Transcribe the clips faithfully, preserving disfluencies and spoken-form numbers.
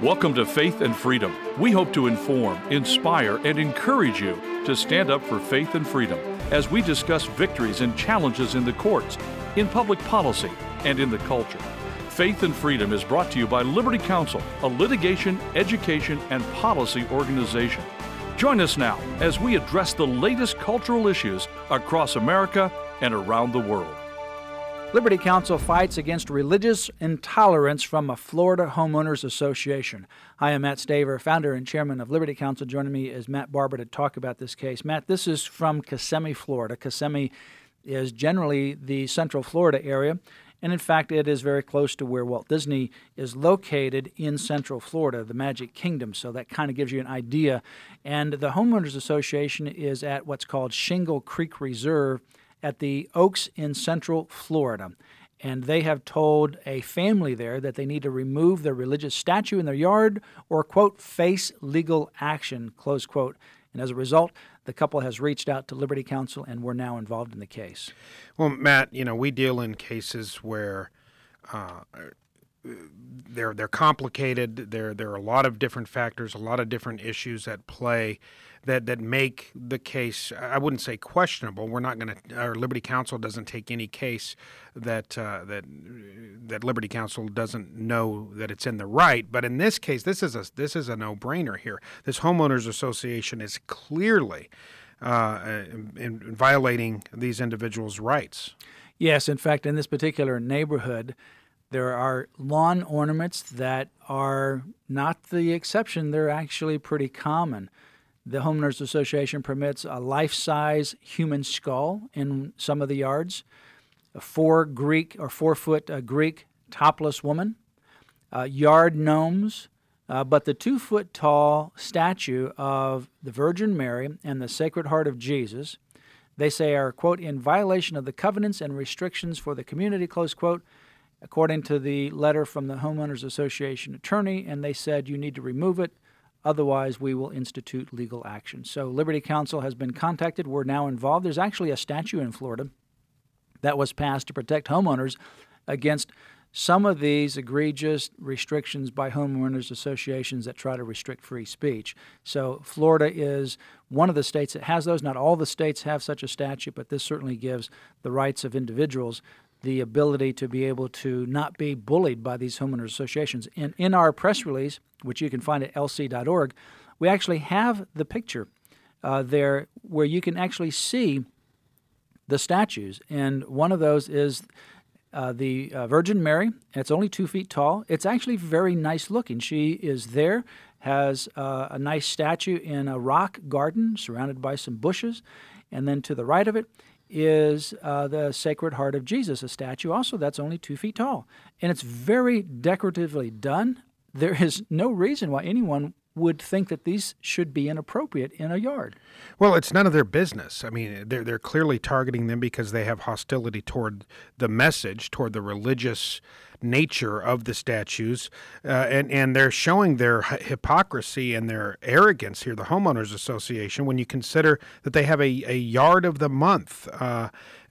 Welcome to Faith and Freedom. We hope to inform, inspire, and encourage you to stand up for faith and freedom as we discuss victories and challenges in the courts, in public policy, and in the culture. Faith and Freedom is brought to you by Liberty Counsel, a litigation, education, and policy organization. Join us now as we address the latest cultural issues across America and around the world. Liberty Counsel fights against religious intolerance from a Florida homeowners association. Hi, I'm Matt Staver, founder and chairman of Liberty Counsel. Joining me is Matt Barber to talk about this case. Matt, this is from Kissimmee, Florida. Kissimmee is generally the central Florida area, and in fact, it is very close to where Walt Disney is located in central Florida, the Magic Kingdom, so that kind of gives you an idea. And the homeowners association is at what's called Shingle Creek Reserve at the Oaks in Central Florida. And they have told a family there that they need to remove their religious statue in their yard or, quote, face legal action, close quote. And as a result, the couple has reached out to Liberty Counsel, and we're now involved in the case. Well, Matt, you know, we deal in cases where uh, they're they're complicated. There there are a lot of different factors, a lot of different issues at play that that make the case, I wouldn't say questionable. We're not going to, our Liberty Counsel doesn't take any case that uh, that that Liberty Counsel doesn't know that it's in the right. But in this case, this is a this is a no-brainer here. This homeowners association is clearly uh, in, in violating these individuals' rights. Yes, in fact, in this particular neighborhood, there are lawn ornaments that are not the exception. They're actually pretty common. The Homeowners Association permits a life-size human skull in some of the yards, a four Greek or four-foot uh, Greek topless woman, uh, yard gnomes, uh, but the two-foot-tall statue of the Virgin Mary and the Sacred Heart of Jesus, they say are, quote, in violation of the covenants and restrictions for the community, close quote, according to the letter from the Homeowners Association attorney, and they said you need to remove it. Otherwise, we will institute legal action. So Liberty Counsel has been contacted. We're now involved. There's actually a statute in Florida that was passed to protect homeowners against some of these egregious restrictions by homeowners associations that try to restrict free speech. So Florida is one of the states that has those. Not all the states have such a statute, but this certainly gives the rights of individuals the ability to be able to not be bullied by these homeowners associations. And in our press release, which you can find at L C dot org, we actually have the picture uh, there where you can actually see the statues. And one of those is uh, the uh, Virgin Mary. It's only two feet tall. It's actually very nice looking. She is there, has uh, a nice statue in a rock garden surrounded by some bushes. And then to the right of it is uh, the Sacred Heart of Jesus, a statue also that's only two feet tall. And it's very decoratively done. There is no reason why anyone would think that these should be inappropriate in a yard. Well, it's none of their business. I mean, they're, they're clearly targeting them because they have hostility toward the message, toward the religious nature of the statues, uh, and, and they're showing their hypocrisy and their arrogance here, the Homeowners Association, when you consider that they have a, a yard of the month, uh,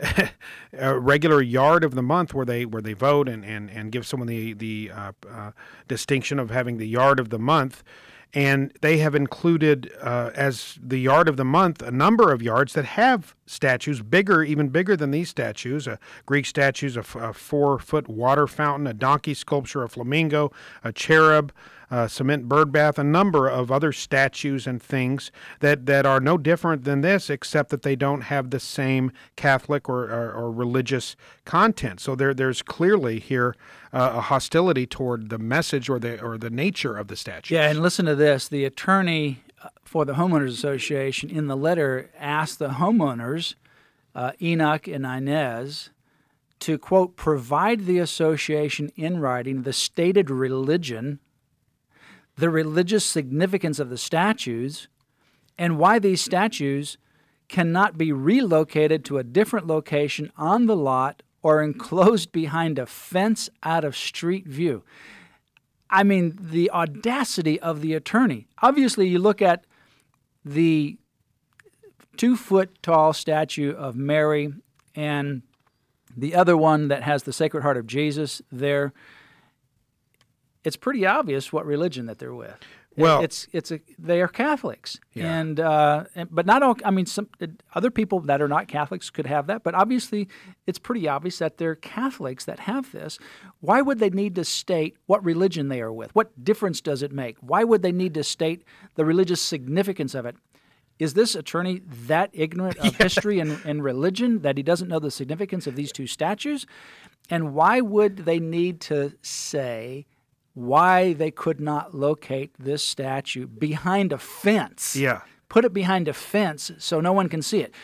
a regular yard of the month where they where they vote and, and, and give someone the, the uh, uh, distinction of having the yard of the month. And they have included uh, as the yard of the month a number of yards that have statues bigger, even bigger than these statues. A Greek statues, a, f- a four-foot water fountain, a donkey sculpture, a flamingo, a cherub, a cement bird bath, a number of other statues and things that, that are no different than this, except that they don't have the same Catholic or, or, or religious content. So there there's clearly here uh, a hostility toward the message or the or the nature of the statues. Yeah, and listen to this. The attorney for the Homeowners Association in the letter asked the homeowners, uh, Enoch and Inez, to, quote, provide the association in writing the stated religion, the religious significance of the statues, and why these statues cannot be relocated to a different location on the lot or enclosed behind a fence out of street view. I mean, the audacity of the attorney. Obviously, you look at the two-foot-tall statue of Mary and the other one that has the Sacred Heart of Jesus there. it's pretty obvious what religion that they're with. Well, it's it's a they are Catholics, Yeah. and, uh, and but not all. I mean, some other people that are not Catholics could have that, but obviously, it's pretty obvious that they're Catholics that have this. Why would they need to state what religion they are with? What difference does it make? Why would they need to state the religious significance of it? Is this attorney that ignorant of history and, and religion that he doesn't know the significance of these two statues? And why would they need to say why they could not locate this statue behind a fence? Yeah. Put it behind a fence so no one can see it.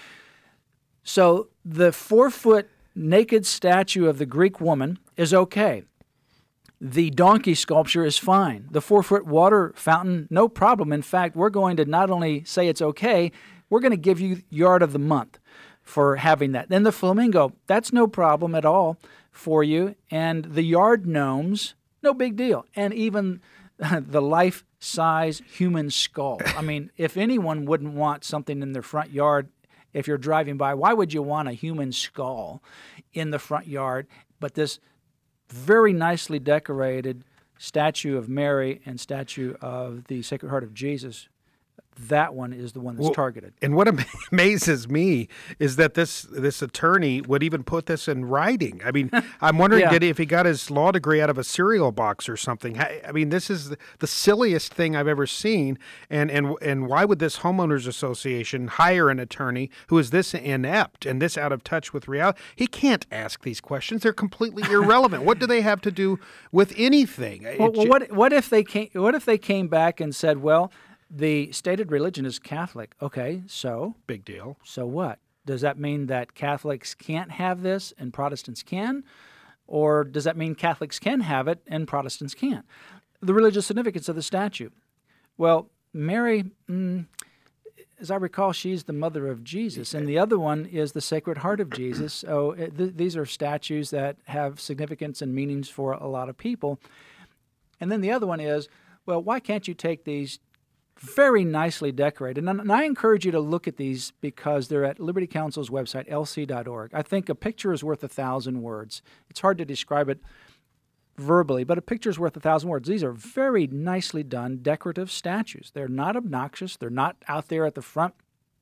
So the four-foot naked statue of the Greek woman is okay. The donkey sculpture is fine. The four-foot water fountain, no problem. In fact, we're going to not only say it's okay, we're going to give you yard of the month for having that. Then the flamingo, that's no problem at all for you. And the yard gnomes, no big deal. And even the life-size human skull. I mean, if anyone wouldn't want something in their front yard, if you're driving by, why would you want a human skull in the front yard? But this very nicely decorated statue of Mary and statue of the Sacred Heart of Jesus, that one is the one that's Well, targeted. And what am- amazes me is that this this attorney would even put this in writing. I mean, I'm wondering Yeah. did he, if he got his law degree out of a cereal box or something. I, I mean, this is the, the silliest thing I've ever seen. And, and and why would this homeowners association hire an attorney who is this inept and this out of touch with reality? He can't ask these questions. They're completely irrelevant. What do they have to do with anything? Well, It well ju- what what if they came? What if they came back and said, "Well, the stated religion is Catholic." Okay, so Big deal. so what? Does that mean that Catholics can't have this and Protestants can? Or does that mean Catholics can have it and Protestants can't? The religious significance of the statue. Well, Mary, mm, as I recall, she's the mother of Jesus, and the other one is the Sacred Heart of Jesus. So it, th- these are statues that have significance and meanings for a lot of people. And then the other one is, well, why can't you take these very nicely decorated? And, and I encourage you to look at these because they're at Liberty Counsel's website, L C dot org. I think a picture is worth a thousand words. It's hard to describe it verbally, but a picture is worth a thousand words. These are very nicely done decorative statues. They're not obnoxious. They're not out there at the front.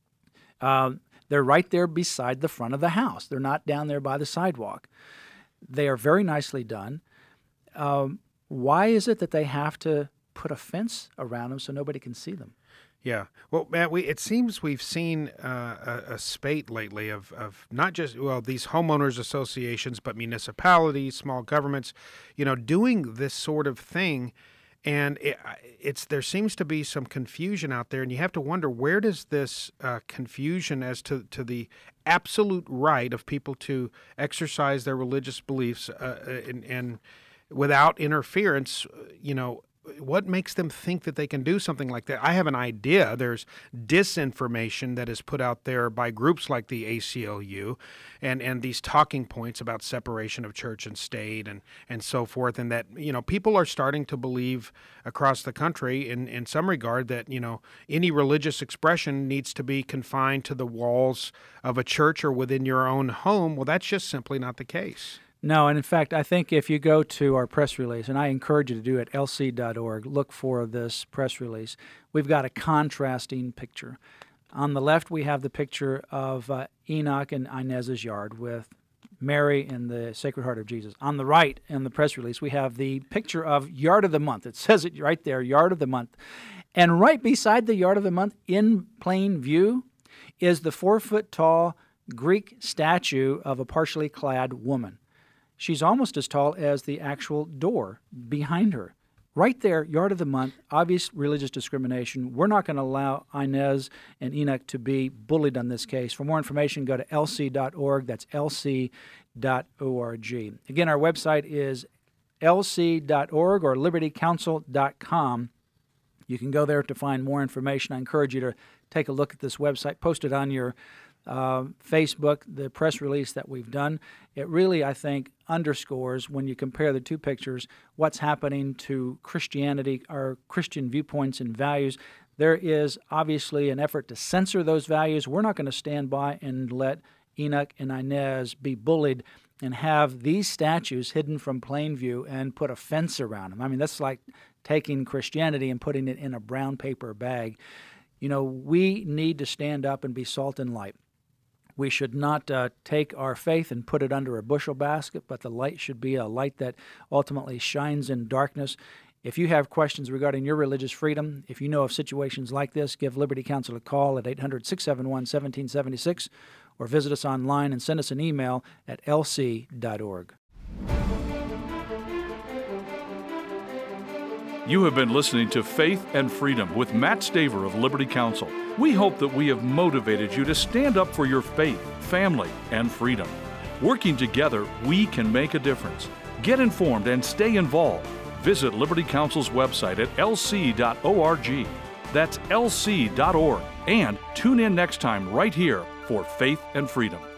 Um, they're right there beside the front of the house. They're not down there by the sidewalk. They are very nicely done. Um, why is it that they have to put a fence around them so nobody can see them? Yeah. Well, Matt, we, it seems we've seen uh, a, a spate lately of, of not just, well, these homeowners associations, but municipalities, small governments, you know, doing this sort of thing. And it, it's there seems to be some confusion out there, and you have to wonder, where does this uh, confusion as to, to the absolute right of people to exercise their religious beliefs uh, and, and without interference, you know, what makes them think that they can do something like that? I have an idea. There's disinformation that is put out there by groups like the A C L U and, and these talking points about separation of church and state and, and so forth. And that, you know, people are starting to believe across the country in, in some regard that, you know, any religious expression needs to be confined to the walls of a church or within your own home. Well, that's just simply not the case. No, and in fact, I think if you go to our press release, and I encourage you to do it, L C dot org, look for this press release. We've got a contrasting picture. On the left, we have the picture of uh, Enoch and Inez's yard with Mary and the Sacred Heart of Jesus. On the right, in the press release, we have the picture of Yard of the Month. It says it right there, Yard of the Month. And right beside the Yard of the Month, in plain view, is the four-foot-tall Greek statue of a partially clad woman. She's almost as tall as the actual door behind her. Right there, Yard of the Month, obvious religious discrimination. We're not going to allow Inez and Enoch to be bullied on this case. For more information, go to L C dot org. That's L C dot org. Again, our website is L C dot org or Liberty Counsel dot com. You can go there to find more information. I encourage you to take a look at this website, post it on your Uh, Facebook, the press release that we've done. It really, I think, underscores, when you compare the two pictures, what's happening to Christianity, our Christian viewpoints and values. There is obviously an effort to censor those values. We're not going to stand by and let Enoch and Inez be bullied and have these statues hidden from plain view and put a fence around them. I mean, that's like taking Christianity and putting it in a brown paper bag. You know, we need to stand up and be salt and light. We should not uh, take our faith and put it under a bushel basket, but the light should be a light that ultimately shines in darkness. If you have questions regarding your religious freedom, if you know of situations like this, give Liberty Counsel a call at eight hundred, six seven one, one seven seven six or visit us online and send us an email at l c dot org. You have been listening to Faith and Freedom with Matt Staver of Liberty Counsel. We hope that we have motivated you to stand up for your faith, family, and freedom. Working together, we can make a difference. Get informed and stay involved. Visit Liberty Counsel's website at l c dot org. That's l c dot org. And tune in next time right here for Faith and Freedom.